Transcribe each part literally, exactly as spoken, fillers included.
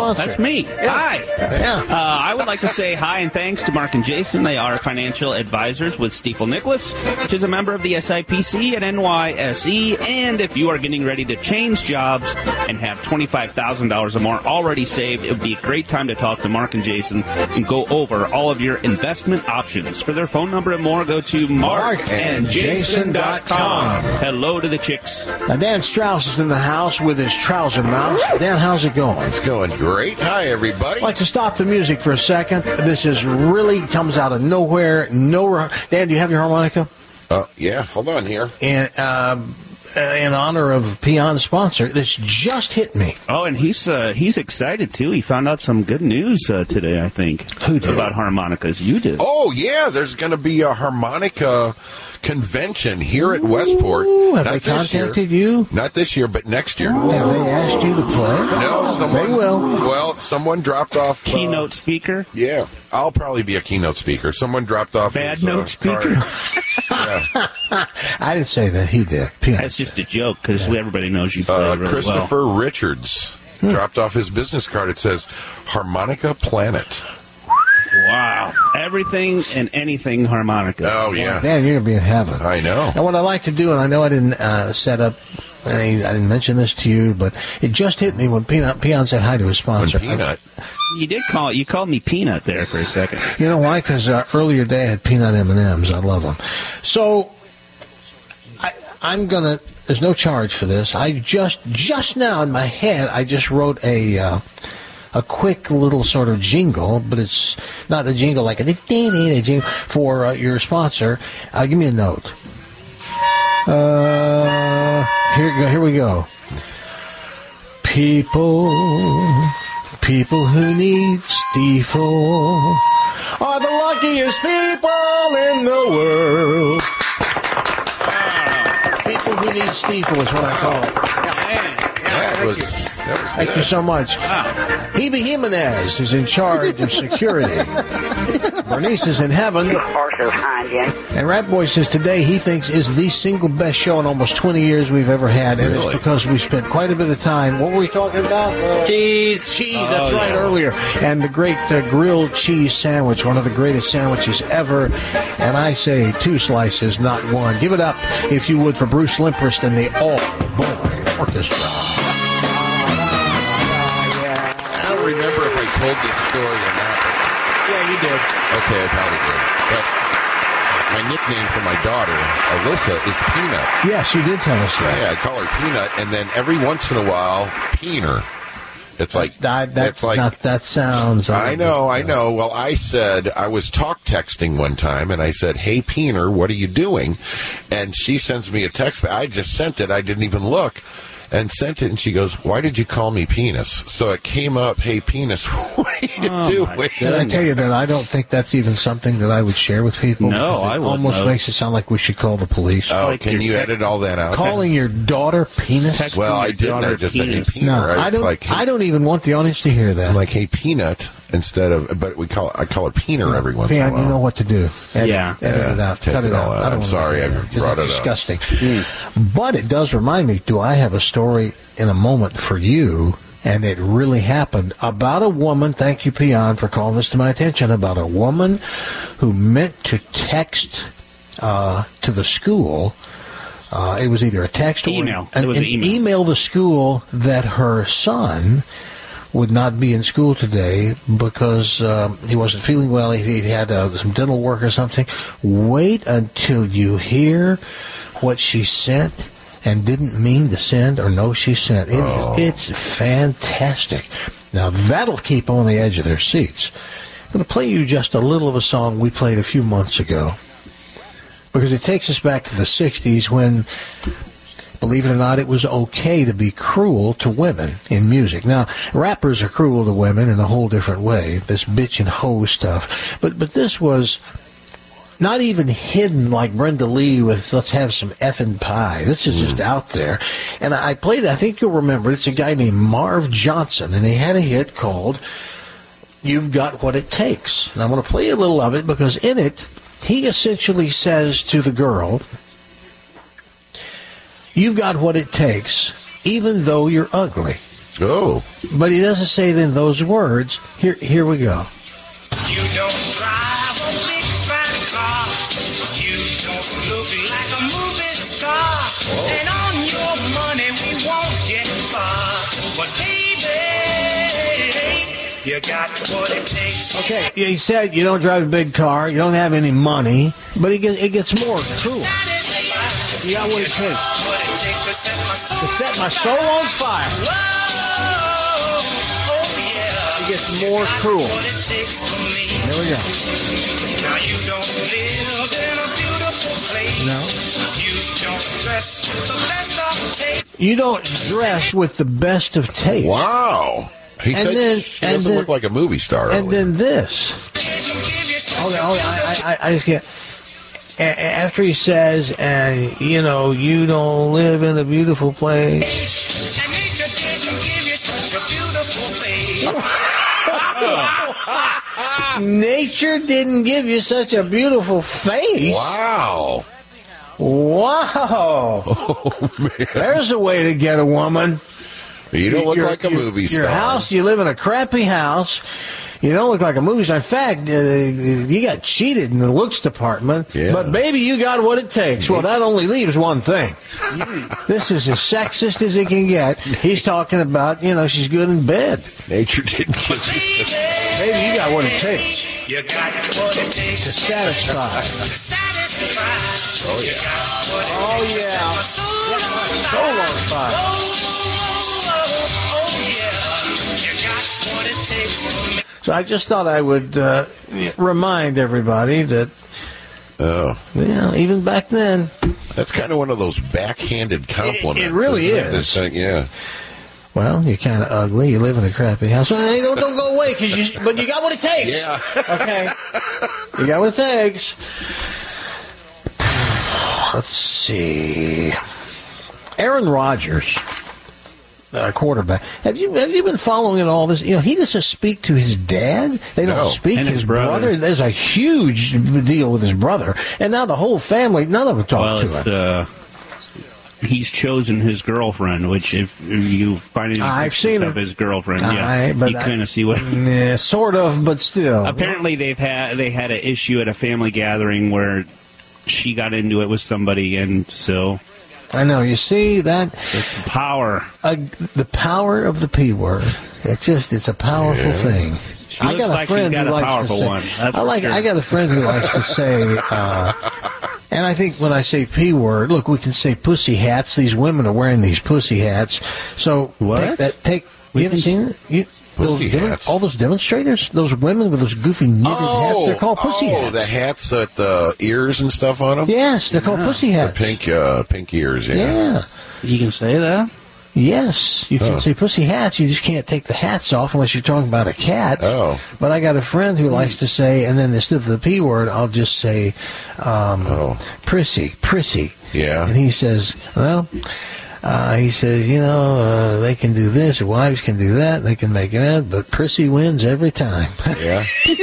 sponsor. That's me. Yeah. Hi. Yeah. Uh, I would like to say hi and thanks to Mark and Jason. They are financial advisors with Stifel Nicholas, which is a member of the S I P C and N Y S E. And if you are getting ready to change jobs and have twenty-five thousand dollars or more already saved, it would be a great time to talk to Mark and Jason and go over all of your investment options. For their phone number and more, go to mark and jason dot com. Hello to the chicks. Now, Dan Strauss is in the house with his trouser mouse. Dan, how's it going? It's going great. Hi, everybody. I'd like to stop the music for a second. This is really comes out of nowhere. No, Dan, do you have your harmonica? Uh, yeah, hold on here. And um, in honor of Peon's sponsor, this just hit me. Oh, and he's uh, he's excited, too. He found out some good news uh, today, I think. Who did? About harmonicas. You did. Oh, yeah, there's going to be a harmonica convention here at Westport. Ooh, have Not they this year. contacted you? Not this year, but next year. Have they asked you to play? No, someone. They will. Well, someone dropped off. uh, Keynote speaker. Yeah, I'll probably be a keynote speaker. Someone dropped off. Bad his, uh, note speaker. card. Yeah. I didn't say that. He did. Peon. That's just a joke because everybody knows you play Uh, really Christopher well. Richards dropped off his business card. It says Harmonica Planet. Wow. Everything and anything harmonica. Oh, yeah. Dan, you're going to be in heaven. I know. And what I like to do, and I know I didn't uh, set up, I, I didn't mention this to you, but it just hit me when Peanut, Peon said hi to his When sponsor. Peanut. You did call you called me Peanut there for a second. You know why? Because uh, earlier today I had peanut M and M's. I love them. So I, I'm gonna. There's no charge for this. I just just now in my head I just wrote a uh, a quick little sort of jingle, but it's not a jingle like a, a jingle for uh, your sponsor. Uh, give me a note. Uh, here here we go. People. People who need Stifel are the luckiest people in the world. People who need Stifel is what I call it. That was, that was Thank good. you so much. Hebe Jimenez is in charge of security. Bernice is in heaven. And Rat Boy says today he thinks is the single best show in almost twenty years we've ever had. And Really? it's because we spent quite a bit of time. What were we talking about? Uh, Cheese. Cheese, Oh, that's right, yeah. earlier. And the great uh, grilled cheese sandwich, one of the greatest sandwiches ever. And I say two slices, not one. Give it up, if you would, for Bruce Limprist and the All Boy Orchestra. I don't remember if I told this story or not. Yeah, you did. Okay, I probably did. But my nickname for my daughter, Alyssa, is Peanut. Yes, you did tell us that. Yeah, I call her Peanut, and then every once in a while, Peener. It's like, That, that, it's like, not, that sounds... I know, I know. Well, I said, I was talk texting one time, and I said, hey, Peener, what are you doing? And she sends me a text. I just sent it. I didn't even look. And sent it, and she goes, why did you call me penis? So it came up, hey, penis, what are you Oh, doing? my Did I tell you that I don't think that's even something that I would share with people? No, Because it I wouldn't almost have. makes it sound like we should call the police. Oh, Like can your you text- edit all that out? Calling your daughter penis? Text- Well, I your didn't. I daughter just said, hey, penis. Peener. No, It's I don't. like, hey, I don't even want the audience to hear that. I'm like, hey, Peanut, instead of, but we call I call her Peener every once in a Pan, while. you know what to do. Edit, Yeah. edit Yeah, it out. take Cut it it all out. out. I don't I'm wanna sorry do I that. brought It's it up. disgusting. But it does remind me, do I have a story in a moment for you, and it really happened, about a woman, thank you, Peon, for calling this to my attention, about a woman who meant to text uh, to the school. Uh, it was either a text or Email. An, It was an an email. email the school that her son would not be in school today because um, he wasn't feeling well. He, he had uh, some dental work or something. Wait until you hear what she sent and didn't mean to send or know she sent. It, Oh. It's fantastic. Now, that'll keep them on the edge of their seats. I'm going to play you just a little of a song we played a few months ago because it takes us back to the sixties when, believe it or not, it was okay to be cruel to women in music. Now, rappers are cruel to women in a whole different way, this bitch and hoe stuff. But but this was not even hidden like Brenda Lee with let's have some effing pie. This is just out there. And I played, I think you'll remember, it's a guy named Marv Johnson, and he had a hit called You've Got What It Takes. And I'm going to play a little of it because in it, he essentially says to the girl, you've got what it takes, even though you're ugly. Oh. But he doesn't say it in those words. Here, here we go. You don't drive a big fat car. You don't look like a movie star. Whoa. And on your money we won't get far. But baby, you got what it takes. Okay, he said you don't drive a big car, you don't have any money, but it gets, it gets more cruel. You got what it takes to set my soul on fire. It gets more cruel. There we go. Now you don't live in a beautiful place. No. You don't dress with the best of taste. You don't dress with the best of taste. Wow. He and said then, she and doesn't then, look like a movie star. And earlier. then this. Okay, okay, I, I, I just get. After he says, and you know, you don't live in a beautiful place. And nature didn't give you such a beautiful face. Nature didn't give you such a beautiful face. Wow. Wow. Oh, man. There's a way to get a woman. You don't look Your- like a your- movie star. Your house, you live in a crappy house. You don't look like a movie star. In fact, uh, you got cheated in the looks department. Yeah. But, baby, you got what it takes. Well, that only leaves one thing. This is as sexist as it can get. He's talking about, you know, she's good in bed. Nature didn't give you. Baby, you got what it takes You got what it takes to satisfy. to satisfy. Oh, yeah. Oh, yeah. Set my soul on fire. Oh, oh, yeah. You got what it takes to make. So I just thought I would uh, remind everybody that, Oh. you know, even back then, That's kind of one of those backhanded compliments. It- it really isn't it? is. It's like, yeah. well, you're kind of ugly. You live in a crappy house. Well, hey, don't, don't go away, cause you, but you got what it takes. Yeah. Okay. You got what it takes. Let's see. Aaron Rodgers, uh, quarterback. Have you have you been following all this? You know, he doesn't speak to his dad. They don't No. speak And his his brother. brother. There's a huge deal with his brother, and now the whole family. None of them talk Well, to it's, him. uh, he's chosen his girlfriend, which if you find any I've pictures seen of her. his girlfriend, I- yeah, but you I- kind of see what. Yeah, sort of, but still. Apparently, they've had they had an issue at a family gathering where she got into it with somebody, and so I know. You see that it's power. uh, the power of the P word. It's just it's a powerful Yeah. thing. She looks like she's got who a likes to powerful say- one. That's I for like. sure. I got a friend who likes to say, uh, and I think when I say P word, look, we can say pussy hats. These women are wearing these pussy hats. So What? Take that, take. We You haven't can- seen it? You, those Pussy demo- hats? all those demonstrators, those women with those goofy knitted hats, they're called pussy oh, hats. the hats with the ears and stuff on them? Yes, they're called pussy The hats. pink, uh, pink ears, yeah. Yeah. You can say that. Yes, you can Oh. say pussy hats. You just can't take the hats off unless you're talking about a cat. Oh. But I got a friend who likes to say, and then instead of the P word, I'll just say, um, Oh. prissy, prissy. Yeah. And he says, well, uh, he says, you know, uh, they can do this, wives can do that, they can make that, but prissy wins every time. Yeah.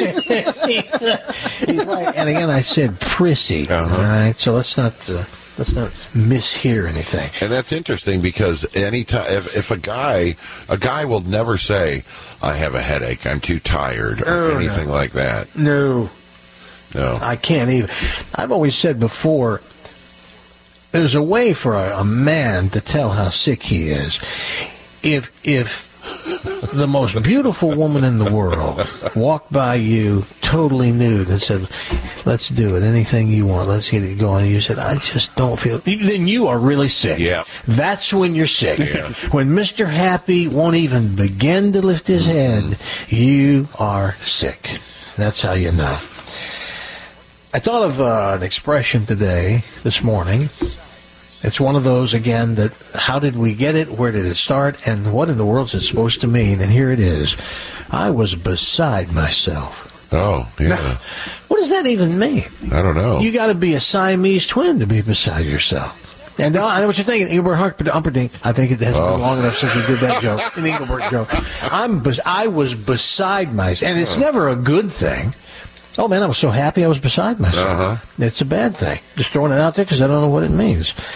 He's right. And again, I said prissy. Uh-huh. All right, so let's not uh, let's not mishear anything. And that's interesting because anytime if, if a guy a guy will never say, I have a headache, I'm too tired, or Oh, anything no. like that. No. No. I can't even. I've always said before, there's a way for a, a man to tell how sick he is. If if the most beautiful woman in the world walked by you totally nude and said, let's do it, anything you want, let's get it going, and you said, I just don't feel, then you are really sick. Yeah. That's when you're sick. Yeah. When Mister Happy won't even begin to lift his head, you are sick. That's how you know. I thought of uh, an expression today, this morning. It's one of those, again, that how did we get it, where did it start, and what in the world is it supposed to mean? And here it is. I was beside myself. Oh, yeah. Now, what does that even mean? I don't know. You got to be a Siamese twin to be beside yourself. And now I know what you're thinking, Engelbert Humperdinck. I think it has Oh. been long enough since we did that joke, an Engelbert joke. I'm bes- I was beside myself, and it's never a good thing. Oh, man, I was so happy I was beside myself. Uh-huh. It's a bad thing. Just throwing it out there because I don't know what it means.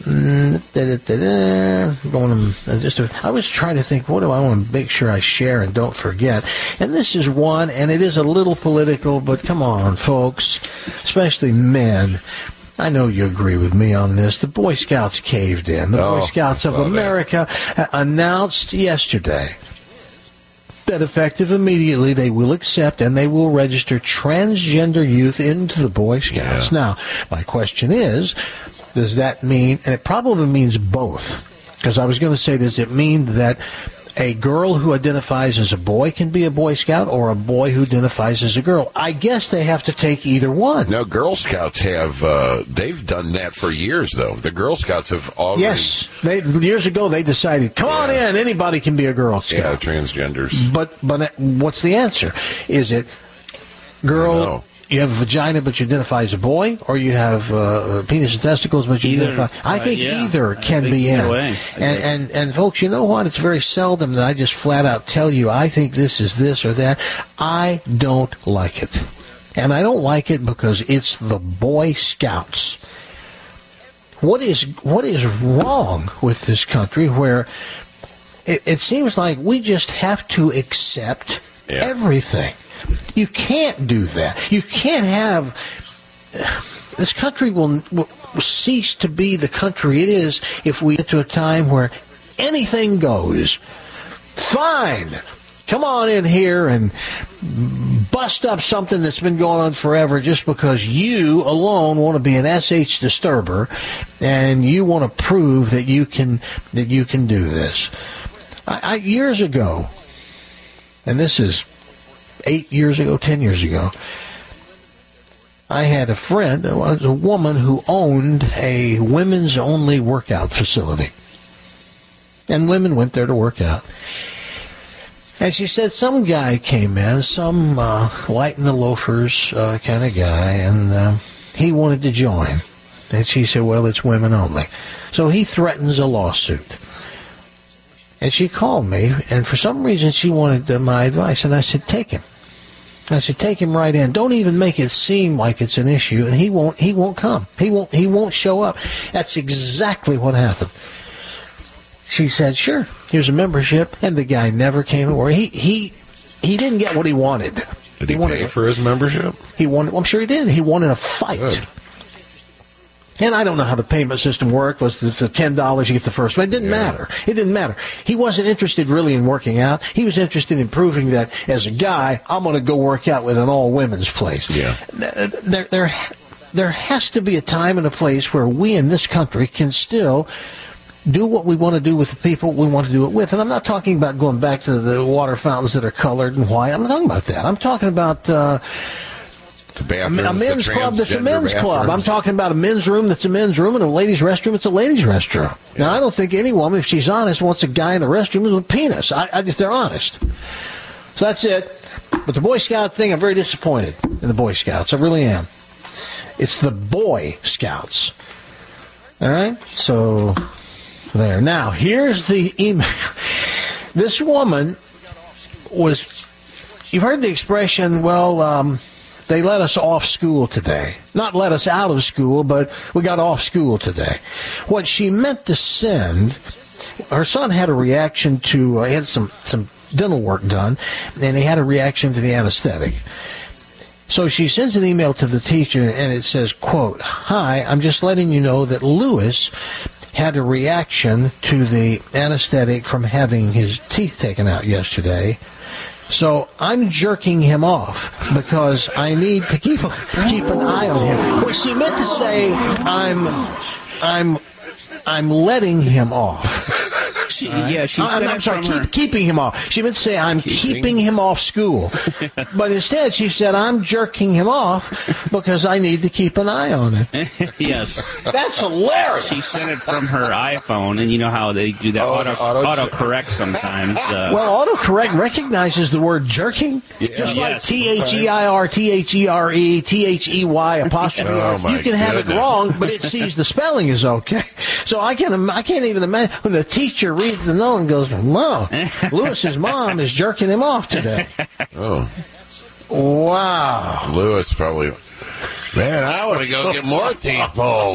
Mm, da, da, da, da. Going to, uh, just to, I was trying to think, what do I want to make sure I share and don't forget? And this is one, and it is a little political, but come on, folks, especially men. I know you agree with me on this. The Boy Scouts caved in. The Oh, Boy Scouts I of saw that. America uh, announced yesterday that effective immediately they will accept and they will register transgender youth into the Boy Scouts. Yeah. Now, my question is, does that mean, and it probably means both, because I was going to say, does it mean that a girl who identifies as a boy can be a Boy Scout, or a boy who identifies as a girl? I guess they have to take either one. Now, Girl Scouts have, uh, they've done that for years, though. The Girl Scouts have already... Yes. They, years ago, they decided, come on Yeah. in, anybody can be a Girl Scout. Yeah, transgenders. But but what's the answer? Is it, girl, know. you have a vagina but you identify as a boy, or you have uh, penis and testicles but you Either, identify? I uh, think yeah. either I can think be either in. way. And, I and and folks, you know what? It's very seldom that I just flat out tell you I think this is this or that. I don't like it, and I don't like it because it's the Boy Scouts. What is what is wrong with this country where it, it seems like we just have to accept Yeah. everything? You can't do that. You can't have... This country will, will cease to be the country it is if we get to a time where anything goes. Fine. Come on in here and bust up something that's been going on forever just because you alone want to be an S H disturber and you want to prove that you can that you can do this. I, I, years ago, and this is eight years ago, ten years ago, I had a friend, it was a woman who owned a women's only workout facility. And women went there to work out. And she said some guy came in, some uh, light in the loafers uh, kind of guy, and uh, he wanted to join. And she said, well, it's women only. So he threatens a lawsuit. And she called me, and for some reason she wanted uh, my advice, and I said, take him. I said, take him right in. Don't even make it seem like it's an issue, and he won't. He won't come. He won't. He won't show up. That's exactly what happened. She said, sure. Here's a membership, and the guy never came to work. He he he didn't get what he wanted. Did he, wanted pay a- for his membership? He wanted. Well, I'm sure he did. He wanted a fight. Good. And I don't know how the payment system worked. Was it the ten dollars you get the first one? It didn't Yeah. matter. It didn't matter. He wasn't interested really in working out. He was interested in proving that as a guy, I'm going to go work out with an all-women's place. Yeah. There, there, there has to be a time and a place where we in this country can still do what we want to do with the people we want to do it with. And I'm not talking about going back to the water fountains that are colored and white. I'm not talking about that. I'm talking about... Uh, The bathrooms, a men's the club that's a transgender men's club. I'm bathrooms. talking about a men's room that's a men's room, and a ladies' restroom that's a ladies' restroom. Now, I don't think any woman, if she's honest, wants a guy in the restroom with a penis. I, I, if they're honest. So that's it. But the Boy Scout thing, I'm very disappointed in the Boy Scouts. I really am. It's the Boy Scouts. All right? So, there. Now, here's the email. This woman was, you've heard the expression, well, um, they let us off school today. Not let us out of school, but we got off school today. What she meant to send, her son had a reaction to, uh, he had some, some dental work done, and he had a reaction to the anesthetic. So she sends an email to the teacher, and it says, quote, hi, I'm just letting you know that Lewis had a reaction to the anesthetic from having his teeth taken out yesterday. So I'm jerking him off because I need to keep keep an eye on him. Well, she meant to say I'm I'm I'm letting him off. She, yeah, she I'm, said I'm it sorry, from her. keep, keeping him off. She meant to say I'm Keeping. keeping him off school. But instead she said I'm jerking him off because I need to keep an eye on him. Yes. That's hilarious. She sent it from her iPhone, and you know how they do that Oh, auto, auto- auto correct sometimes. Uh, Well, autocorrect recognizes the word jerking, just like Yes. T H E I R, T H E R E, T H E Y apostrophe. Oh, my You can have it goodness. wrong, but it sees the spelling is okay. So I can im- I can't even imagine when the teacher reads the note and goes, "Wow, Lewis's mom is jerking him off today." Oh, Wow. Lewis probably. Man, I want to go get more teeth pulled.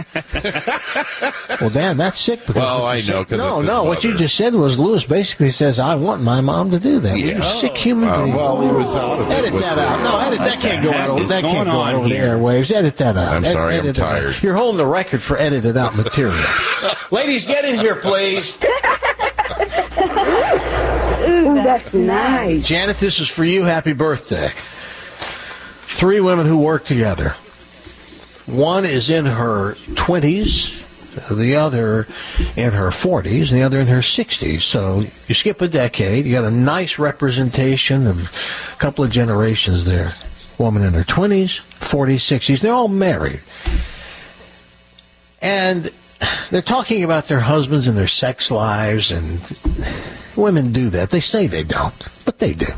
Well, Dan, that's sick. Because Well, I you know, said- 'cause No, it's his no, what you mother. just said was Lewis basically says, I want my mom to do that. You're a sick human Uh, being. well, he was out of it. Edit with that the- out. No, edit that can't go heck out. Over, is that can't going go on out over the here? airwaves. Edit that out. I'm Ed- sorry, I'm edit it out. tired. You're holding the record for edited out material. Ladies, get in here, please. Ooh, that's nice. Janet, this is for you. Happy birthday. Three women who work together. One is in her twenties, the other in her forties, and the other in her sixties. So you skip a decade. You got a nice representation of a couple of generations there. Woman in her twenties, forties, sixties. They're all married. And they're talking about their husbands and their sex lives, and women do that. They say they don't, but they do.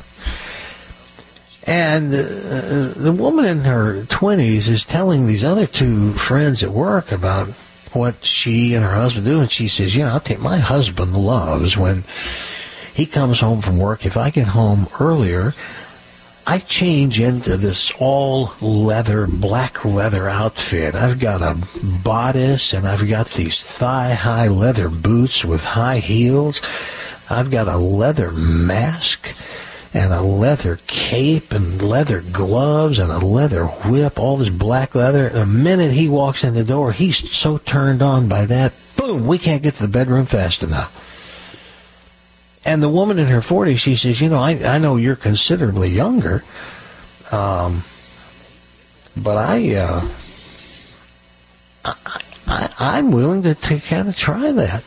And uh, the woman in her twenties is telling these other two friends at work about what she and her husband do. And she says, you know, I'll tell you, my husband loves when he comes home from work. If I get home earlier, I change into this all leather, black leather outfit. I've got a bodice and I've got these thigh-high leather boots with high heels. I've got a leather mask and a leather cape and leather gloves and a leather whip, all this black leather. The minute he walks in the door, he's so turned on by that, boom, we can't get to the bedroom fast enough. And the woman in her forties, she says, you know, I, I know you're considerably younger, um, but I, uh, I, I, I'm willing to, to kind of try that.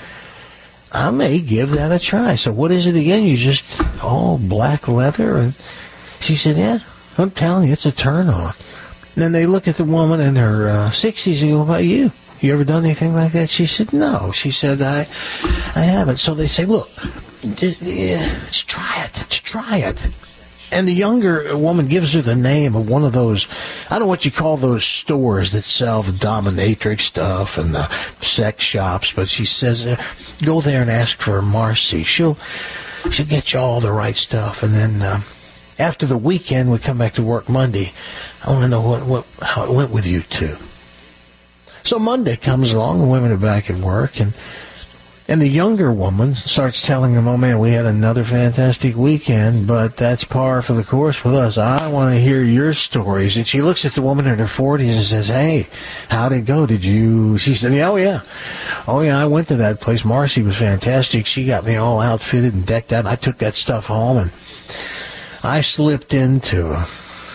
I may give that a try. So what is it again? You just all black leather? And she said, yeah, I'm telling you, it's a turn on. And then they look at the woman in her uh, sixties and go, what about you? You ever done anything like that? She said, no. She said, I I haven't. So they say, look, just, yeah, just try it. Just try it. And the younger woman gives her the name of one of those, I don't know what you call those stores that sell the dominatrix stuff and the sex shops, but she says, uh, go there and ask for Marcy. She'll she'll get you all the right stuff. And then uh, after the weekend, we come back to work Monday. I want to know what, what how it went with you two. So Monday comes along, the women are back at work, and and the younger woman starts telling them, oh, man, we had another fantastic weekend, but that's par for the course with us. I want to hear your stories. And she looks at the woman in her forties and says, hey, how'd it go? Did you? She said, oh, yeah. Oh, yeah, I went to that place. Marcy was fantastic. She got me all outfitted and decked out. I took that stuff home, and I slipped into a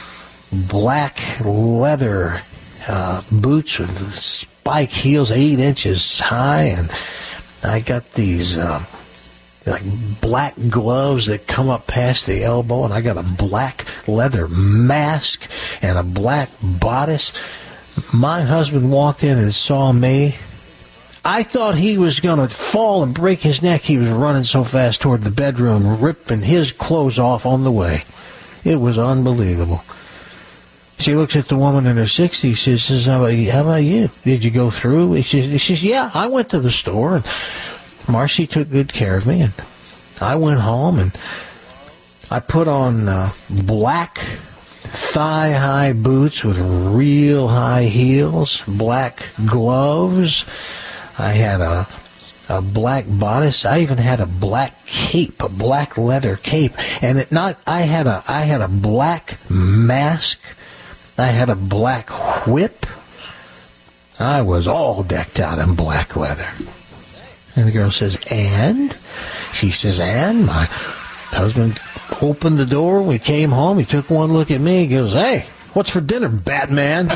black leather uh, boots with spike heels, eight inches high, and I got these uh, like black gloves that come up past the elbow, and I got a black leather mask and a black bodice. My husband walked in and saw me. I thought he was going to fall and break his neck. He was running so fast toward the bedroom, ripping his clothes off on the way. It was unbelievable. She looks at the woman in her sixties. She says, how about you? How about you? Did you go through? She says, she says, yeah, I went to the store, and Marcy took good care of me, and I went home, and I put on uh, black thigh-high boots with real high heels, black gloves. I had a a black bodice. I even had a black cape, a black leather cape, and it not. I had a I had a black mask. I had a black whip. I was all decked out in black leather. And the girl says, and? She says, and? My husband opened the door. We came home. He took one look at me. He goes, hey, what's for dinner, Batman?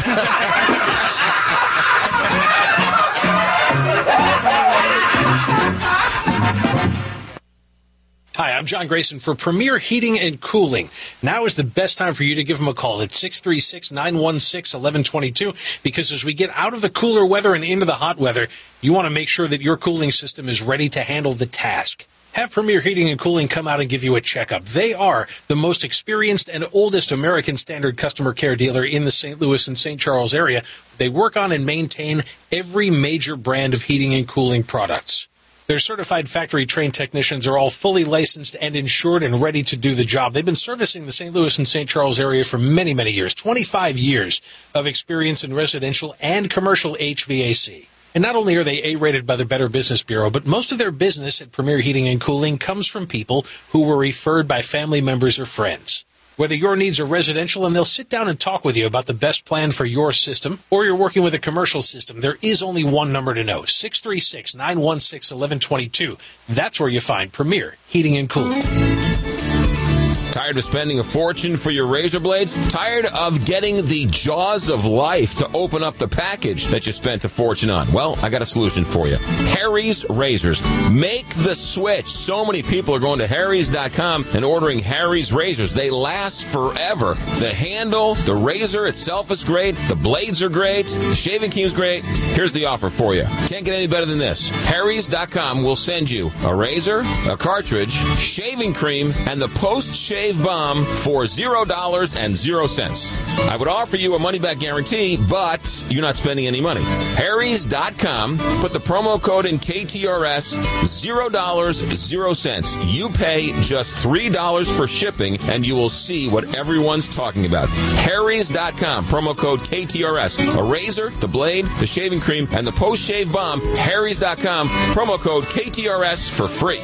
Hi, I'm John Grayson for Premier Heating and Cooling. Now is the best time for you to give them a call at six three six, nine one six, one one two two, because as we get out of the cooler weather and into the hot weather, you want to make sure that your cooling system is ready to handle the task. Have Premier Heating and Cooling come out and give you a checkup. They are the most experienced and oldest American Standard customer care dealer in the Saint Louis and Saint Charles area. They work on and maintain every major brand of heating and cooling products. Their certified factory-trained technicians are all fully licensed and insured and ready to do the job. They've been servicing the Saint Louis and Saint Charles area for many, many years, twenty-five years of experience in residential and commercial H V A C. And not only are they A-rated by the Better Business Bureau, but most of their business at Premier Heating and Cooling comes from people who were referred by family members or friends. Whether your needs are residential and they'll sit down and talk with you about the best plan for your system, or you're working with a commercial system, there is only one number to know, six three six, nine one six, one one two two. That's where you find Premier Heating and Cooling. Tired of spending a fortune for your razor blades? Tired of getting the jaws of life to open up the package that you spent a fortune on? Well, I got a solution for you. Harry's Razors. Make the switch. So many people are going to Harry's dot com and ordering Harry's Razors. They last forever. The handle, the razor itself is great. The blades are great. The shaving cream's great. Here's the offer for you. Can't get any better than this. Harry's dot com will send you a razor, a cartridge, shaving cream, and the post-shave bomb for zero dollars and zero cents. I would offer you a money-back guarantee, but you're not spending any money. Harry's dot com. Put the promo code in K T R S, zero dollars, zero cents. You pay just three dollars for shipping, and you will see what everyone's talking about. Harry's dot com. Promo code K T R S. A razor, the blade, the shaving cream, and the post-shave bomb. Harry's dot com. Promo code K T R S for free.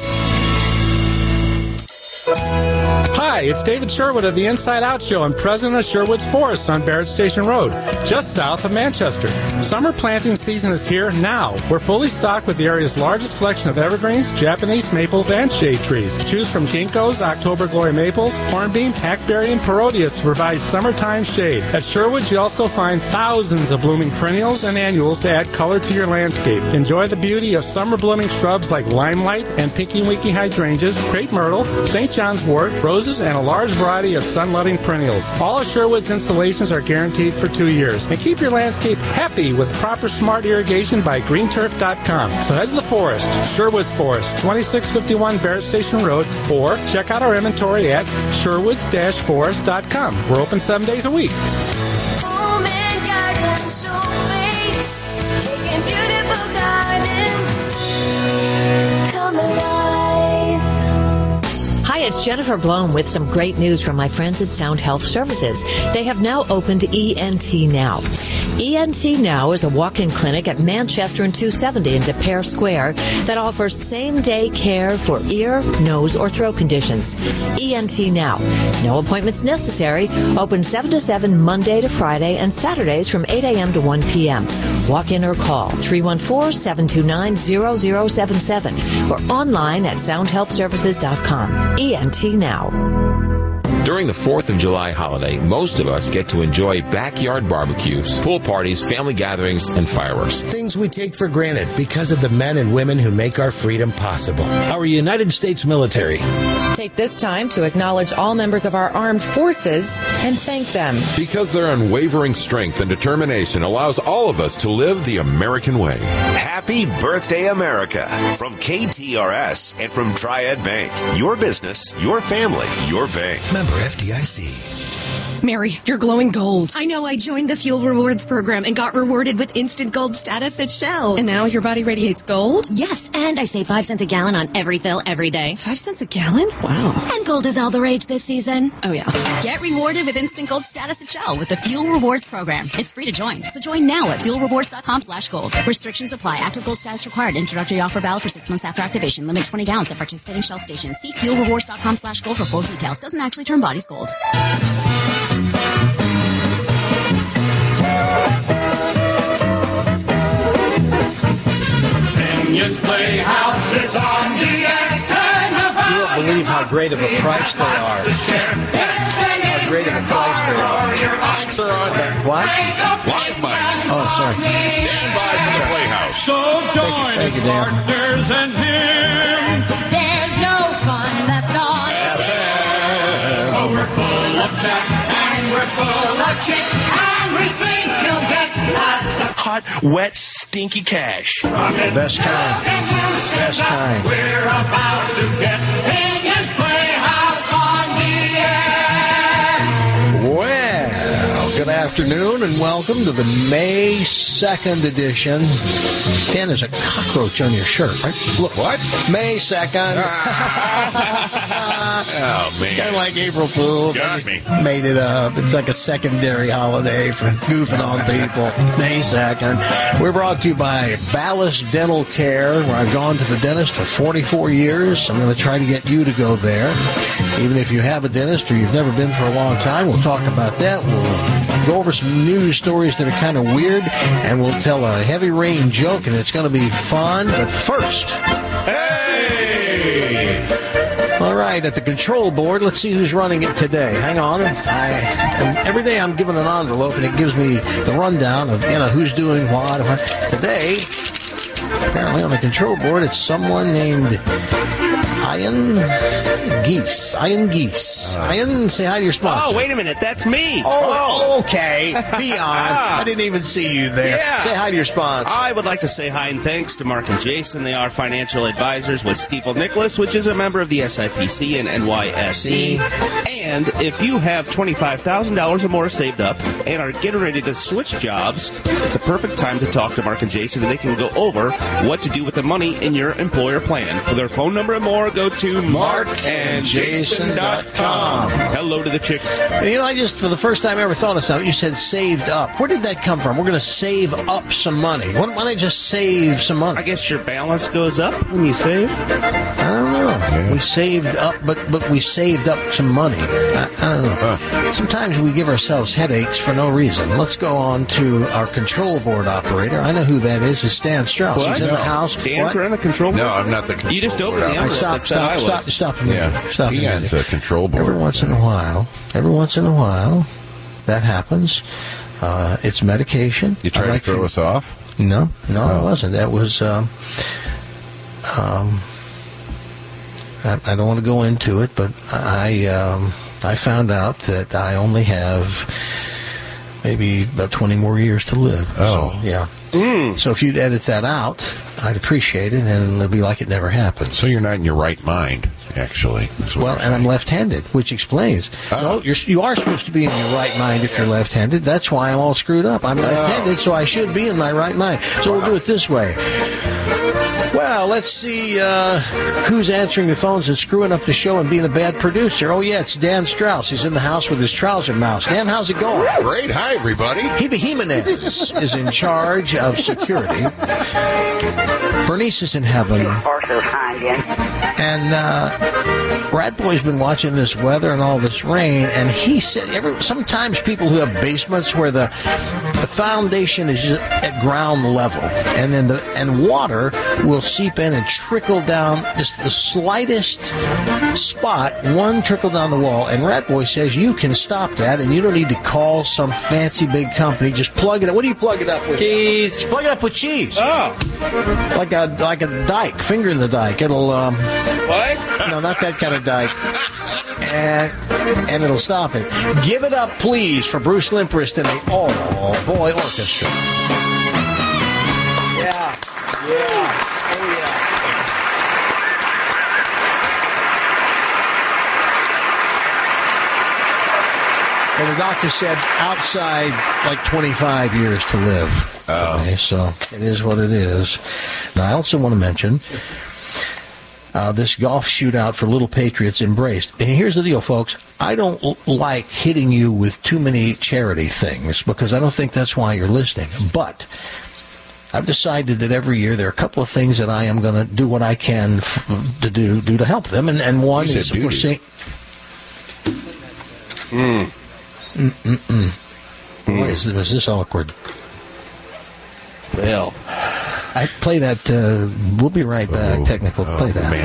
Hi, it's David Sherwood of the Inside Out Show and president of Sherwood's Forest on Barrett Station Road, just south of Manchester. Summer planting season is here now. We're fully stocked with the area's largest selection of evergreens, Japanese maples, and shade trees. Choose from ginkgos, October glory maples, hornbeam, hackberry, and parodias to provide summertime shade. At Sherwood's, you also find thousands of blooming perennials and annuals to add color to your landscape. Enjoy the beauty of summer blooming shrubs like limelight and pinky winky hydrangeas, crepe myrtle, Saint John's wort, roses, and a large variety of sun-loving perennials. All of Sherwood's installations are guaranteed for two years. And keep your landscape happy with proper smart irrigation by green turf dot com. So head to the forest, Sherwood's Forest, twenty-six fifty-one Barrett Station Road, or check out our inventory at sherwoods dash forest dot com. We're open seven days a week. Home and garden showplace, making beautiful gardens come alive. Hi, it's Jennifer Blome with some great news from my friends at Sound Health Services. They have now opened E N T Now. E N T Now is a walk-in clinic at Manchester and two seventy in De Pere Square that offers same-day care for ear, nose, or throat conditions. E N T Now. No appointments necessary. Open seven to seven Monday to Friday and Saturdays from eight a.m. to one p.m. Walk in or call three one four, seven two nine, zero zero seven seven or online at sound health services dot com. E N T Now. During the fourth of July holiday, most of us get to enjoy backyard barbecues, pool parties, family gatherings, and fireworks. Things we take for granted because of the men and women who make our freedom possible. Our United States military. Take this time to acknowledge all members of our armed forces and thank them. Because their unwavering strength and determination allows all of us to live the American way. Happy birthday, America. From K T R S and from Triad Bank. Your business, your family, your bank. Member F D I C. Mary, you're glowing gold. I know. I joined the Fuel Rewards program and got rewarded with instant gold status at Shell. And now your body radiates gold? Yes, and I save five cents a gallon on every fill every day. Five cents a gallon? Wow. And gold is all the rage this season. Oh, yeah. Get rewarded with instant gold status at Shell with the Fuel Rewards program. It's free to join. So join now at fuel rewards dot com slash gold. Restrictions apply. Active gold status required. Introductory offer valid for six months after activation. Limit twenty gallons at participating Shell stations. See fuel rewards dot com slash gold for full details. Doesn't actually turn bodies gold. Pinion's Playhouse is on the antenna. You won't believe how great of a price they are. How great of a price they are. Sir, on what? Live mic. Oh, sorry. Stand by for the Playhouse. So join thank you, his Dan. partners and him. There's no fun left on. Oh, we're full of chat and we're full of chit, and we think you'll get lots of hot, wet, stinky cash. The best kind. Best kind. We're about to get Pinion's Playhouse on the air. Well, good afternoon. afternoon, and welcome to the May second edition. Dan, there's a cockroach on your shirt, right? Look, what? May second. Oh, man. Kind of like April Fool. Got me. Made it up. It's like a secondary holiday for goofing on people. May second. We're brought to you by Ballas Dental Care, where I've gone to the dentist for forty-four years. I'm going to try to get you to go there. Even if you have a dentist or you've never been for a long time, we'll talk about that. We'll go over some news stories that are kind of weird, and we'll tell a heavy rain joke, and it's going to be fun. But first, hey! All right, at the control board, let's see who's running it today. Hang on. I, and every day I'm given an envelope, and it gives me the rundown of, you know, who's doing what. what. Today, apparently on the control board, it's someone named Ian Geese. Ian Geese. Uh, Ian, say hi to your sponsor. Oh, wait a minute. That's me. Oh, okay. Be on. I didn't even see you there. Yeah. Say hi to your sponsor. I would like to say hi and thanks to Mark and Jason. They are financial advisors with Stifel Nicholas, which is a member of the S I P C and N Y S E. And if you have twenty-five thousand dollars or more saved up and are getting ready to switch jobs, it's a perfect time to talk to Mark and Jason, and they can go over what to do with the money in your employer plan. For their phone number and more, go to mark and jason dot com. Hello to the chicks. You know, I just, for the first time ever thought of something, you said saved up. Where did that come from? We're going to save up some money. Why don't I just save some money? I guess your balance goes up when you save. I don't know. Yeah. We saved up, but but we saved up some money. I, I don't know. Huh. Sometimes we give ourselves headaches for no reason. Let's go on to our control board operator. I know who that is. It's Dan Strauss. What? He's in no. the house. Dan's running the control board? No, I'm not the control board. You just opened the envelope. Stop, stop, stop, stop, stop. Yeah, stop Ian's a control board. Every once in a while, every once in a while, that happens. Uh, it's medication. You trying like to throw to, us off? No, no, oh. it wasn't. That was, um, um, I, I don't want to go into it, but I, um, I found out that I only have maybe about twenty more years to live. Oh. So, yeah. Mm. So if you'd edit that out, I'd appreciate it, and it'll be like it never happened. So you're not in your right mind, actually. Well, and I'm left-handed, which explains. Oh. No, you're, you are supposed to be in your right mind if you're left-handed. That's why I'm all screwed up. I'm left-handed, oh. so I should be in my right mind. So wow. We'll do it this way. Well, let's see uh, who's answering the phones and screwing up the show and being a bad producer. Oh, yeah, it's Dan Strauss. He's in the house with his trouser mouse. Dan, how's it going? Great. Hi, everybody. Hebe Jimenez is in charge of security. Bernice is in heaven. And uh, Rat Boy's been watching this weather and all this rain, and he said every, sometimes people who have basements where the the foundation is just at ground level, and then the and water will seep in and trickle down just the slightest spot, one trickle down the wall. And Rat Boy says you can stop that, and you don't need to call some fancy big company. Just plug it up. What do you plug it up with? Cheese. Just plug it up with cheese. Oh, like a like a dike, finger in the dike. It'll um. What? No, not that kind of dike. And, and it'll stop it. Give it up, please, for Bruce Limprist and the All Boy Orchestra. Yeah. Yeah. Oh, yeah. And the doctor said outside like twenty-five years to live. Oh. Okay, so it is what it is. Now, I also want to mention Uh, this golf shootout for Little Patriots embraced. And here's the deal, folks. I don't l- like hitting you with too many charity things because I don't think that's why you're listening. But I've decided that every year there are a couple of things that I am going to do what I can f- to do do to help them. And, and one you is, of course, saying... Mm. Mm-mm-mm. Mm. Boy, is, is this awkward. Well... I play that. Uh, we'll be right back. Oh, Technical. Oh, play that.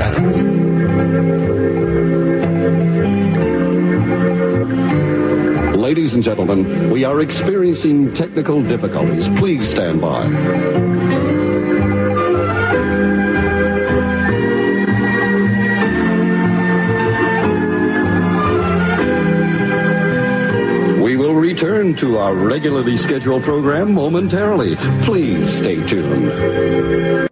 Man. Ladies and gentlemen, we are experiencing technical difficulties. Please stand by. We will return to our regularly scheduled program momentarily. Please stay tuned.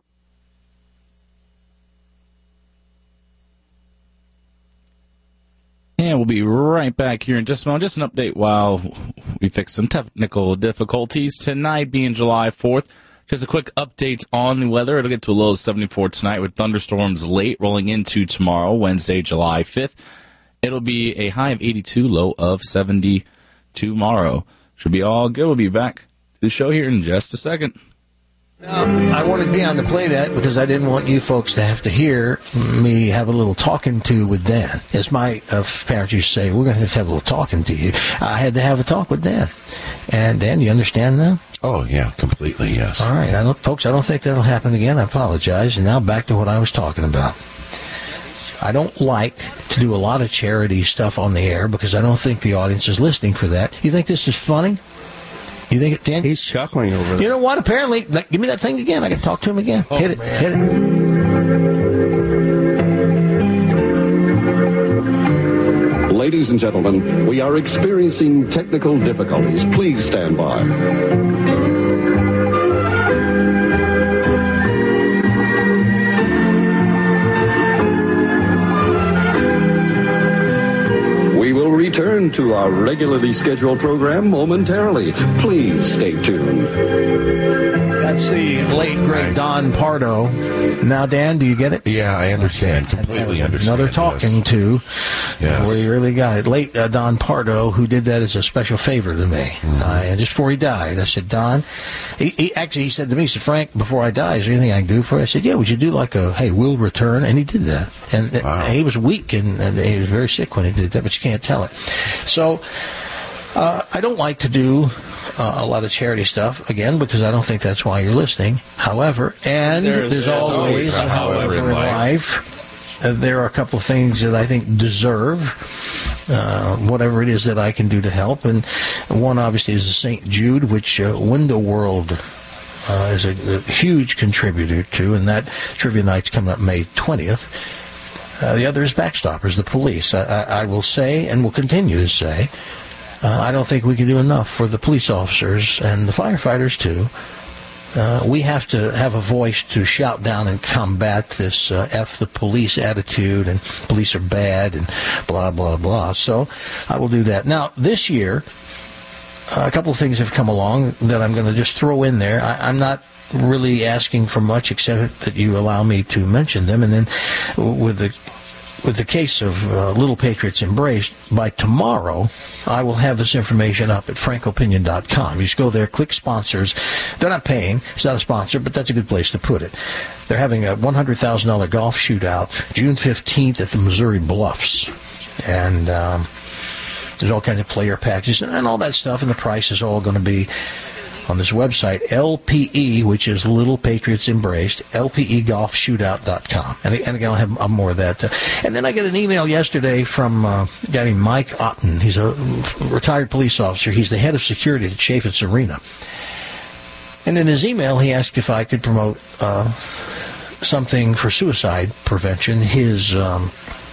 And we'll be right back here in just a moment. Just an update while we fix some technical difficulties. Tonight being July fourth, just a quick update on the weather. It'll get to a low of seventy-four tonight with thunderstorms late rolling into tomorrow, Wednesday, July fifth. It'll be a high of eighty-two, low of seventy tomorrow. Should be all good. We'll be back to the show here in just a second. Um, I wanted to be on to play that because I didn't want you folks to have to hear me have a little talking to with Dan. As my uh, parents used to say, we're going to have to have a little talking to you. I had to have a talk with Dan. And Dan, you understand now? Oh, yeah, completely, yes. All right, I don't, folks, I don't think that'll happen again. I apologize. And now back to what I was talking about. I don't like to do a lot of charity stuff on the air because I don't think the audience is listening for that. You think this is funny? You think it, Dan? He's chuckling over there. You know what? Apparently, like, give me that thing again. I can talk to him again. Oh, hit it. man. Hit it. Ladies and gentlemen, we are experiencing technical difficulties. Please stand by. We will return to our regularly scheduled program momentarily. Please stay tuned. That's the late, great Don Pardo. Now, Dan, do you get it? Yeah, I understand. Completely understand. Another talking yes. to yes. where you really got it. Late uh, Don Pardo, who did that as a special favor to me. Mm-hmm. Uh, and just before he died, I said, Don, he, he actually he said to me, he said, Frank, before I die, is there anything I can do for you? I said, yeah, would you do like a, hey, we'll return? And he did that. And wow. he was weak and, and he was very sick when he did that, but you can't tell it. So uh, I don't like to do Uh, a lot of charity stuff, again, because I don't think that's why you're listening. However, and there's, there's always, a however, in life, life uh, there are a couple of things that I think deserve uh, whatever it is that I can do to help. And one, obviously, is the Saint Jude, which uh, Window World uh, is a, a huge contributor to, and that trivia night's coming up May twentieth. Uh, the other is Backstoppers, the police. I, I, I will say, and will continue to say, Uh, I don't think we can do enough for the police officers and the firefighters, too. Uh, we have to have a voice to shout down and combat this uh, F the police attitude and police are bad and blah, blah, blah. So I will do that. Now, this year, uh, a couple of things have come along that I'm going to just throw in there. I, I'm not really asking for much except that you allow me to mention them. And then with the With the case of uh, Little Patriots Embraced, by tomorrow, I will have this information up at frank opinion dot com. You just go there, click sponsors. They're not paying. It's not a sponsor, but that's a good place to put it. They're having a one hundred thousand dollars golf shootout June fifteenth at the Missouri Bluffs. And um, there's all kinds of player packages and, and all that stuff, and the price is all going to be on this website, L P E, which is Little Patriots Embraced, L P E golf shootout dot com. And, and again, I'll have more of that. And then I get an email yesterday from uh, a guy named Mike Otten. He's a retired police officer. He's the head of security at Chaffetz Arena. And in his email, he asked if I could promote uh, something for suicide prevention. His, um,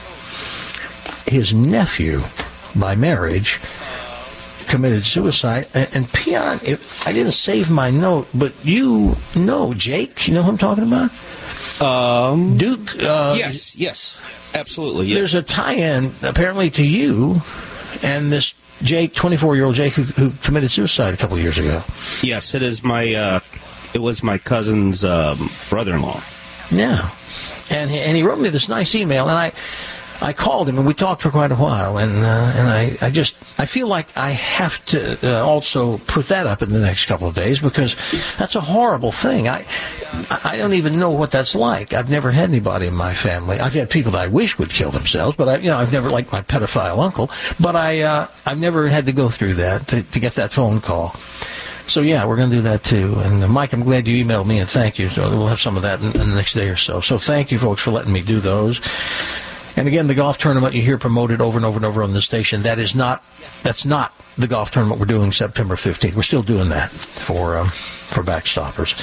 his nephew, by marriage, committed suicide. And, and Peon, it, I didn't save my note, but you know Jake. You know who I'm talking about? Um, Duke. Uh, yes, yes, absolutely. Yes. There's a tie-in apparently to you and this Jake, twenty-four-year-old Jake, who, who committed suicide a couple of years ago. Yes, it is my. Uh, it was my cousin's um, brother-in-law. Yeah, and he, and he wrote me this nice email, and I. I called him and we talked for quite a while, and uh, and I, I just I feel like I have to uh, also put that up in the next couple of days because that's a horrible thing. I I don't even know what that's like. I've never had anybody in my family. I've had people that I wish would kill themselves, but I you know I've never liked my pedophile uncle. But I uh, I've never had to go through that to, to get that phone call. So yeah, we're going to do that too. And uh, Mike, I'm glad you emailed me and thank you. So we'll have some of that in, in the next day or so. So thank you, folks, for letting me do those. And again, the golf tournament you hear promoted over and over and over on the station, that is not, that's not the golf tournament we're doing September fifteenth. We're still doing that for um, for Backstoppers.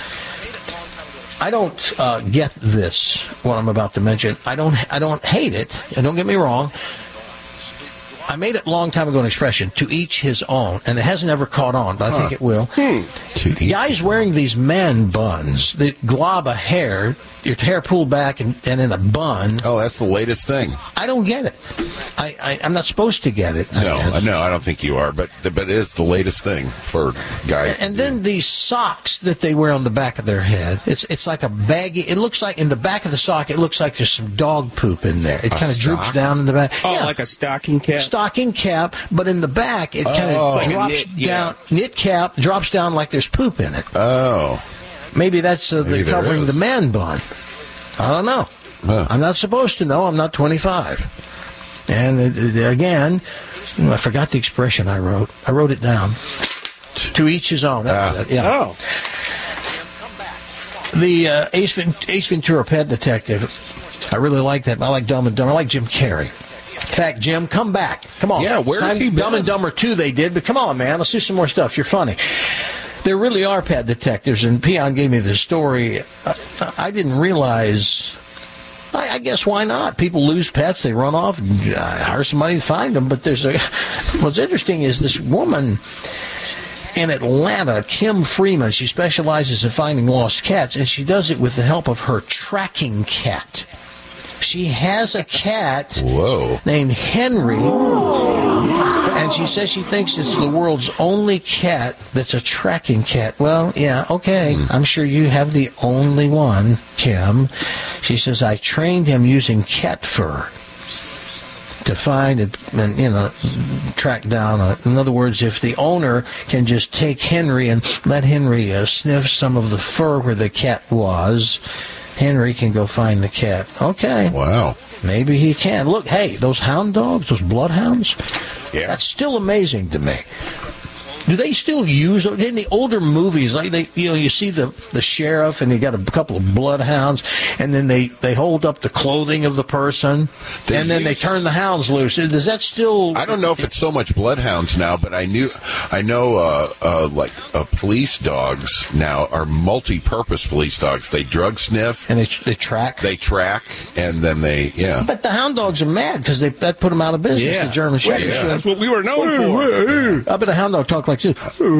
I don't uh, get this, what I'm about to mention. I don't I don't hate it, and don't get me wrong. I made it a long time ago an expression, to each his own, and it hasn't ever caught on, but I Huh. think it will. Hmm. Guys wearing these man buns, the glob of hair, your hair pulled back and, and in a bun. Oh, that's the latest thing. I don't get it. I, I, I'm not supposed to get it. I No, guess. no, I don't think you are, but but it is the latest thing for guys. And then these socks that they wear on the back of their head. It's it's like a baggy. It looks like in the back of the sock. It looks like there's some dog poop in there. It A kind of droops sock? down in the back. Oh, like a stocking cap. Stocking cap, but in the back it kind of Oh. Like a drops knit, yeah. down. Knit cap drops down like there's poop in it. Oh, maybe that's uh, Maybe the there covering is. the man bun. I don't know. I'm not supposed to know. I'm not twenty-five. And it, it, again, I forgot the expression I wrote. I wrote it down. To each his own. That was it, yeah. Oh. The uh, Ace, Ven- Ace Ventura Pet Detective. I really like that. I like Dumb and Dumber. I like Jim Carrey. In fact, Jim, come back. Come on. Yeah, where's Time- he been? Dumb and Dumber two they did, but come on, man. Let's do some more stuff. You're funny. There really are pet detectives, and Peon gave me this story. I, I didn't realize... I, I guess why not? People lose pets, they run off, and uh, hire somebody to find them. But there's a... What's interesting is this woman in Atlanta, Kim Freeman, she specializes in finding lost cats, and she does it with the help of her tracking cat. She has a cat Whoa. named Henry, and she says she thinks it's the world's only cat that's a tracking cat. Well, yeah, okay. I'm sure you have the only one, Kim. She says, I trained him using cat fur to find it and, you know, track down a, in other words, if the owner can just take Henry and let Henry uh, sniff some of the fur where the cat was, Henry can go find the cat. Okay. Wow. Maybe he can. Look, hey, those hound dogs, those bloodhounds, yeah. That's still amazing to me. Do they still use in the older movies? Like they, you know, you see the, the sheriff and he got a couple of bloodhounds, and then they, they hold up the clothing of the person, They and then they use- turn the hounds loose. Does that still? I don't know if it's so much bloodhounds now, but I knew, I know, uh, uh, like uh, police dogs now are multi-purpose police dogs. They drug sniff and they they track. They track, and then they yeah. But the hound dogs are mad because they that put them out of business. Yeah. The German Well, Shepherds. yeah, that's what we were known for. I bet a hound dog talk like this.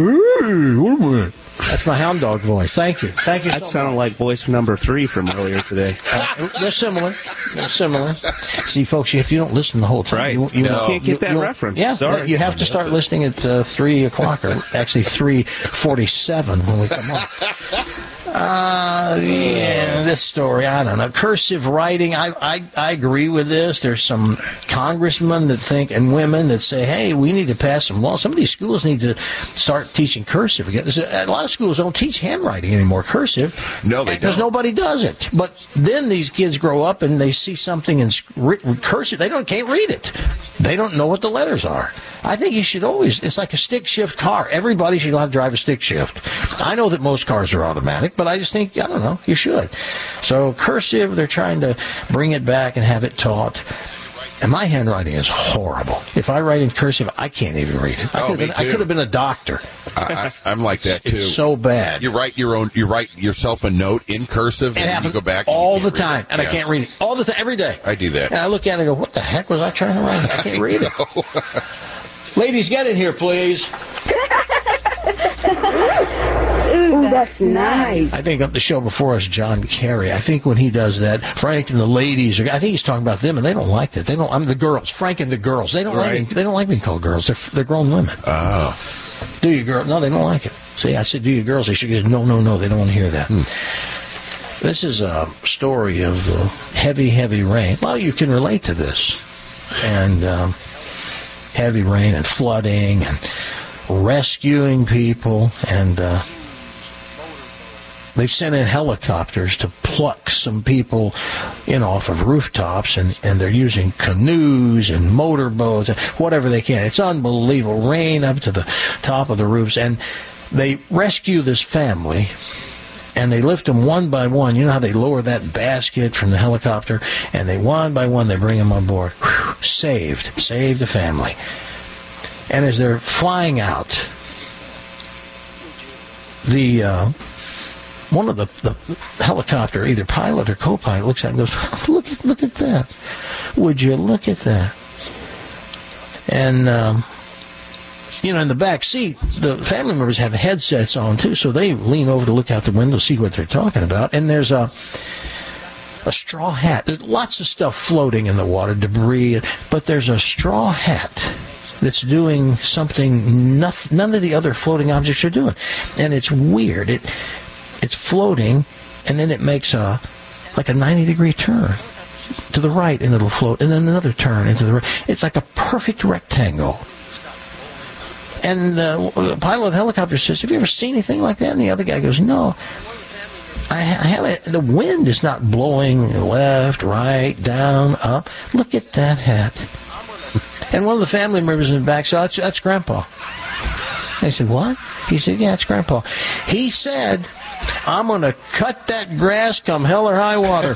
That's my hound dog voice. Thank you. Thank you. That so sounded like voice number three from earlier today. Uh, they're similar. They're similar. See, folks, if you don't listen the whole time, Right. you, you, No. won't- Can't get that you'll- reference. Yeah, Sorry. you have to start listening at uh, three o'clock, or actually three forty-seven when we come on. Uh, yeah, this story, I don't know. Cursive writing, I, I, I agree with this. There's some congressmen that think, and women that say, hey, we need to pass some laws. Some of these schools need to start teaching cursive again. There's a, a lot of schools don't teach handwriting anymore, cursive. No, they Because don't. nobody does it. But then these kids grow up and they see something in sc- written cursive. They don't can't read it. They don't know what the letters are. I think you should always, it's like a stick shift car. Everybody should know how to drive a stick shift. I know that most cars are automatic, but I just think, I don't know, you should. So cursive, they're trying to bring it back and have it taught. And my handwriting is horrible. If I write in cursive, I can't even read it. I Oh, could have me been, I too. could have been a doctor. I, I, I'm like that too. It's so bad. You write your own. You write yourself a note in cursive, It and you happens go back and you all can't the read time, it. and I Yeah. can't read it all the time, every day. I do that. And I look at it and go, "What the heck was I trying to write? I can't read it." Ladies, get in here, please. Ooh, that's nice. I think up the show before us, John Kerry. I think when he does that, Frank and the ladies. Are, I think he's talking about them, and they don't like that. They don't. I'm the girls. Frank and the girls. They don't like. Right. Being, they don't like being called girls. They're they're grown women. Oh. Do you girl? No, they don't like it. See, I said, do you girls? They should get no, no, no. They don't want to hear that. This is a story of uh, heavy, heavy rain. Well, you can relate to this. And um, heavy rain and flooding and rescuing people. And uh, they've sent in helicopters to pluck some people in off of rooftops, and, and they're using canoes and motorboats, whatever they can. It's unbelievable. Rain up to the top of the roofs. And they rescue this family, and they lift them one by one. You know how they lower that basket from the helicopter, and they one by one, they bring them on board. Whew, saved. Saved the family. And as they're flying out, the... Uh, One of the, the helicopter, either pilot or co-pilot, looks at it and goes, look at, look at that. Would you look at that? And, um, you know, in the back seat, the family members have headsets on, too, so they lean over to look out the window, see what they're talking about. And there's a a straw hat. There's lots of stuff floating in the water, debris, but there's a straw hat that's doing something nothing, none of the other floating objects are doing. And it's weird. It It's floating, and then it makes a like a ninety-degree turn to the right, and it'll float, and then another turn into the right. It's like a perfect rectangle. And uh, the pilot of the helicopter says, have you ever seen anything like that? And the other guy goes, no. I, I haven't. The wind is not blowing left, right, down, up. Look at that hat. And one of the family members in the back said, that's, that's Grandpa. And I said, what? He said, yeah, it's Grandpa. He said, I'm going to cut that grass come hell or high water.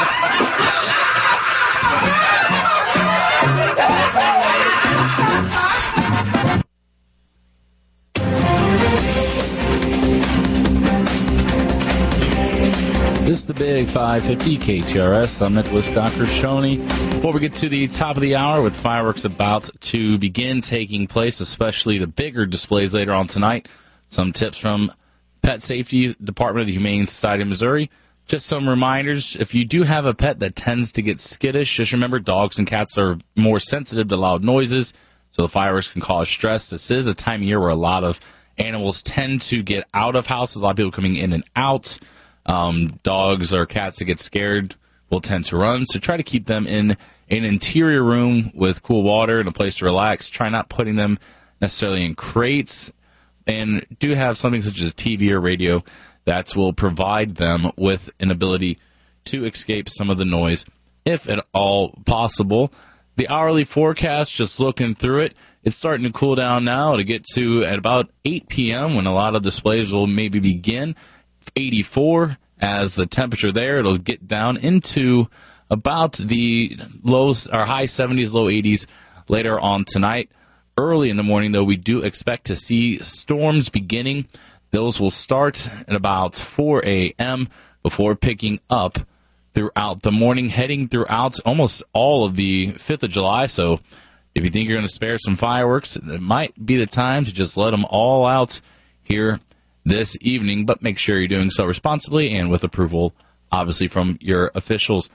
This is the Big five fifty K T R S. I'm Nicholas Doctor Shoney. Before we get to the top of the hour, with fireworks about to begin taking place, especially the bigger displays later on tonight, some tips from Pet Safety Department of the Humane Society of Missouri. Just some reminders. If you do have a pet that tends to get skittish, just remember dogs and cats are more sensitive to loud noises, so the fireworks can cause stress. This is a time of year where a lot of animals tend to get out of houses, a lot of people coming in and out. Um, dogs or cats that get scared will tend to run, so try to keep them in an interior room with cool water and a place to relax. Try not putting them necessarily in crates, and do have something such as T V or radio that will provide them with an ability to escape some of the noise, if at all possible. The hourly forecast, just looking through it, it's starting to cool down now to get to at about eight p.m. when a lot of displays will maybe begin. eighty-four as the temperature there. It'll get down into about the lows or high seventies, low eighties later on tonight. Early in the morning, though, we do expect to see storms beginning. Those will start at about four a.m. before picking up throughout the morning, heading throughout almost all of the fifth of July. So if you think you're going to spare some fireworks, it might be the time to just let them all out here this evening, but make sure you're doing so responsibly and with approval, obviously, from your officials.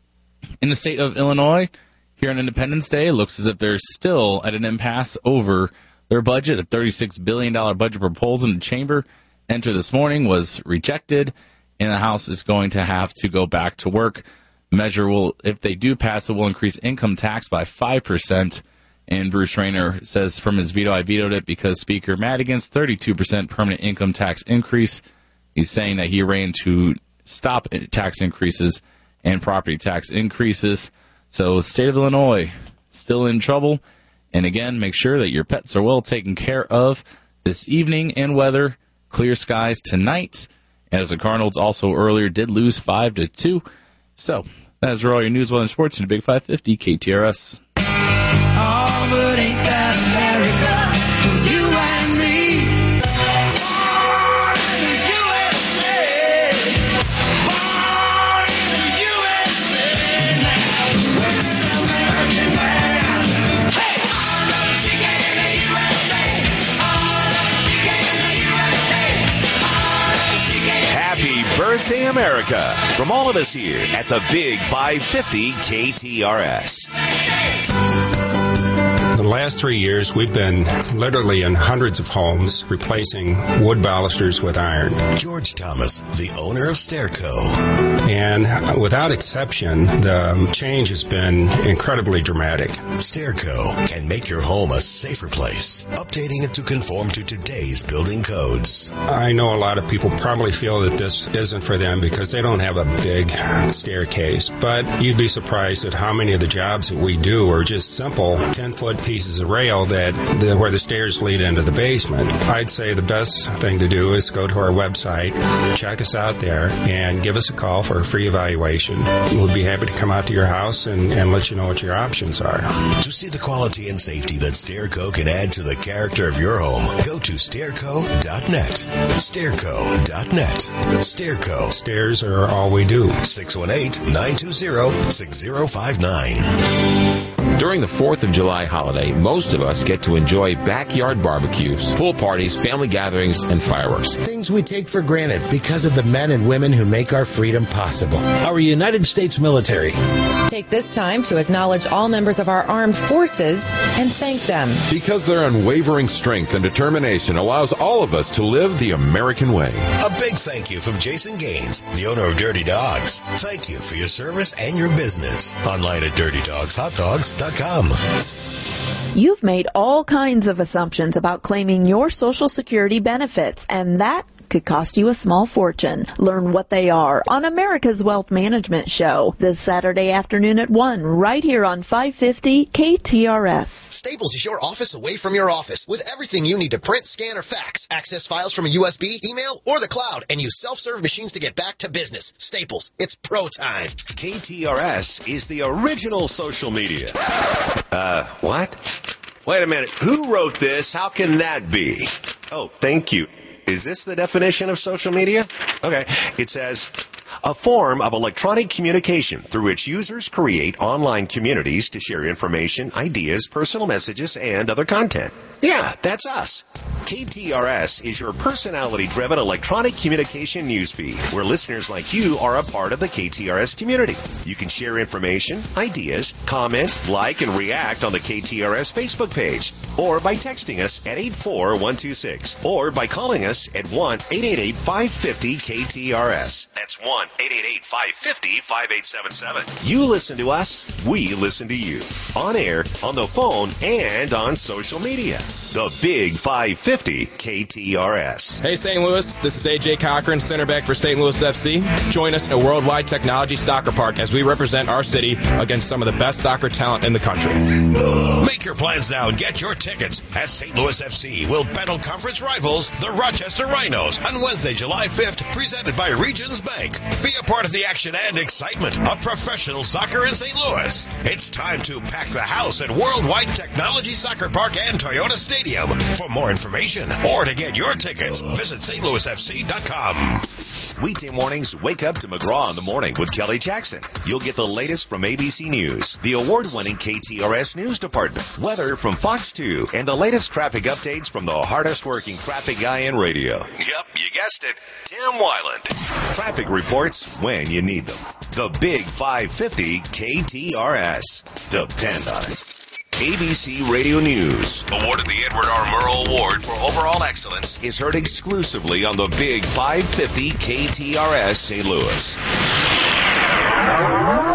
In the state of Illinois, here on Independence Day, it looks as if they're still at an impasse over their budget. A thirty-six billion dollars budget proposal in the chamber entered this morning was rejected, and the House is going to have to go back to work. The measure will, if they do pass it, will increase income tax by five percent. And Bruce Rayner says from his veto, I vetoed it because Speaker Madigan's thirty-two percent permanent income tax increase. He's saying that he ran to stop tax increases and property tax increases. So the state of Illinois still in trouble. And again, make sure that your pets are well taken care of this evening. And weather, clear skies tonight, as the Cardinals also earlier did lose five to two. So that's all your news, weather, and sports in the Big five fifty K T R S. Oh, but ain't that America for you and me? Born in the U S A, born in the U S A. Now we're an American man. Hey, all of us in the U S A, all of us in the U S A, all of us in. Happy birthday, America, from all of us here at the Big five fifty K T R S. The last three years, we've been literally in hundreds of homes replacing wood balusters with iron. George Thomas, the owner of Stairco. And without exception, the change has been incredibly dramatic. Stairco can make your home a safer place, updating it to conform to today's building codes. I know a lot of people probably feel that this isn't for them because they don't have a big staircase, but you'd be surprised at how many of the jobs that we do are just simple ten-foot pieces of rail that the, where the stairs lead into the basement. I'd say the best thing to do is go to our website, check us out there, and give us a call for a free evaluation. We'll be happy to come out to your house and, and let you know what your options are. To see the quality and safety that Stairco can add to the character of your home, go to stairco dot net. stairco dot net. Stairco. Stairs are all we do. six one eight, nine two zero, six zero five nine. During the fourth of July holiday, most of us get to enjoy backyard barbecues, pool parties, family gatherings, and fireworks. Things we take for granted because of the men and women who make our freedom possible. Our United States military. Take this time to acknowledge all members of our armed forces and thank them. Because their unwavering strength and determination allows all of us to live the American way. A big thank you from Jason Gaines, the owner of Dirty Dogs. Thank you for your service and your business. Online at dirty dogs hot dogs dot com. You've made all kinds of assumptions about claiming your Social Security benefits, and that could cost you a small fortune. Learn what they are on America's Wealth Management Show this Saturday afternoon at one, right here on five fifty K T R S. Staples is your office away from your office with everything you need to print, scan, or fax. Access files from a U S B, email, or the cloud, and use self-serve machines to get back to business. Staples, it's pro time. K T R S is the original social media. Uh, what? Wait a minute. Who wrote this? How can that be? Oh, thank you. Is this the definition of social media? Okay. It says, a form of electronic communication through which users create online communities to share information, ideas, personal messages, and other content. Yeah, that's us. K T R S is your personality-driven electronic communication newsfeed, where listeners like you are a part of the K T R S community. You can share information, ideas, comment, like, and react on the K T R S Facebook page, or by texting us at eight four one two six, or by calling us at one eight eight eight five five zero K T R S. That's one eight eight eight five five zero five eight seven seven. You listen to us, we listen to you. On air, on the phone, and on social media. The Big five fifty K T R S. Hey, Saint Louis, this is A J Cochran, center back for Saint Louis F C. Join us in a worldwide technology soccer park as we represent our city against some of the best soccer talent in the country. Make your plans now and get your tickets as Saint Louis F C will battle conference rivals, the Rochester Rhinos, on Wednesday, July fifth, presented by Regions Bank. Be a part of the action and excitement of professional soccer in Saint Louis. It's time to pack the house at Worldwide Technology Soccer Park and Toyota Stadium. For more information or to get your tickets, visit St Louis F C dot com. Weekday mornings, wake up to McGraw in the Morning with Kelly Jackson. You'll get the latest from A B C News, the award-winning K T R S News Department, weather from Fox two, and the latest traffic updates from the hardest-working traffic guy in radio. Yep, you guessed it, Tim Weiland. Traffic reports when you need them. The Big five fifty K T R S. Depend on it. A B C Radio News, awarded the Edward R. Murrow Award for Overall Excellence, is heard exclusively on the Big five fifty K T R S Saint Louis.